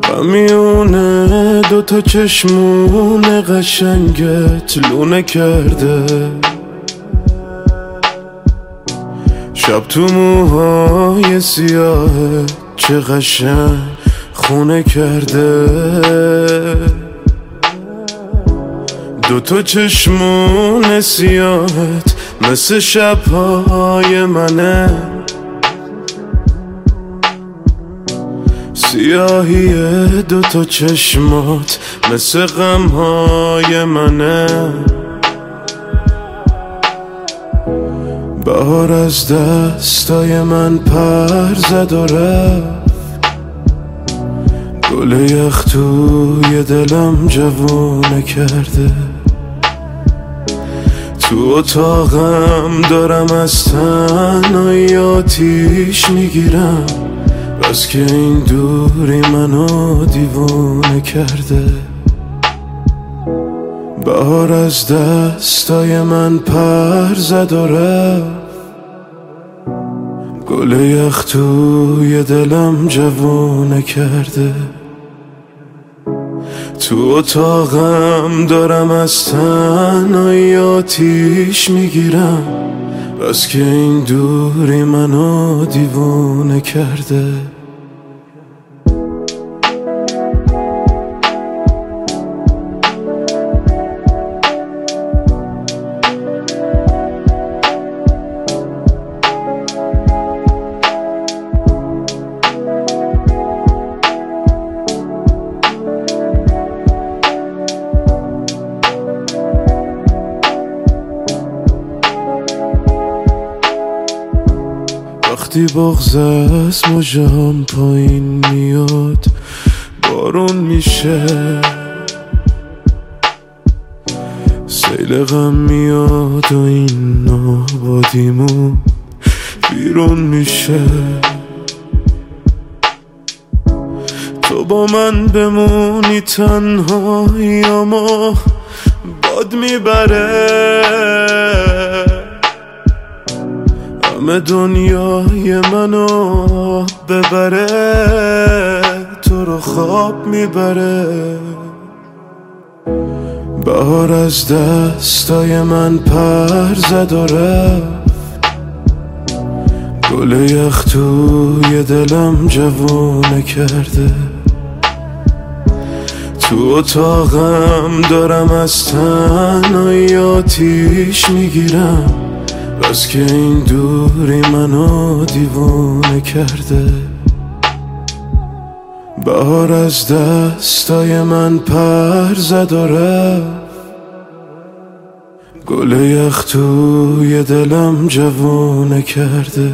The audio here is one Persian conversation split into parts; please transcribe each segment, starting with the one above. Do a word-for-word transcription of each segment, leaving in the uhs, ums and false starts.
همیونه دوتا چشمون قشنگت لونه کرده، شب تو موهای سیاه چه قشنگ خونه کرده. دوتا چشمون سیاهت مثل شبهای منه، سیاهی دوتا چشمات مثل غمهای منه. بهار از دستای من پر زد و رفت، گل یخ توی دلم جوونه کرده. تو اتاقم دارم از تنهایی آتیش میگیرم، بس که این دوری منو دیوونه کرده. بهار از دستای من پر زد و رفت، گل یخ توی دلم جوونه کرده. تو اتاقم دارم از تنهایی آتیش میگیرم، بس که این دوری منو دیوونه کرده. وقتی بغض از موجم پایین میاد بارون میشه، سیل غم میاد و این آبادیمون بیرون میشه. تو با من بمونی تنهایی اما باد میبره، همه دنیای منو ببره، تو رو خواب میبره. بهار از دستای من پر زد و رفت، گل یخ توی دلم جوونه کرده. تو اتاقم دارم از تنهایی آتیش میگیرم، بس که این دوری منو دیوونه کرده. بهار از دستای من پر زد و رفت، گل یخ توی دلم جوونه کرده.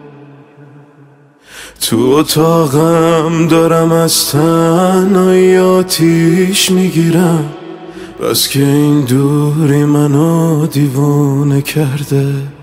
تو اتاقم دارم از تنهایی آتیش میگیرم، بس که این دوری منو دیوونه کرده.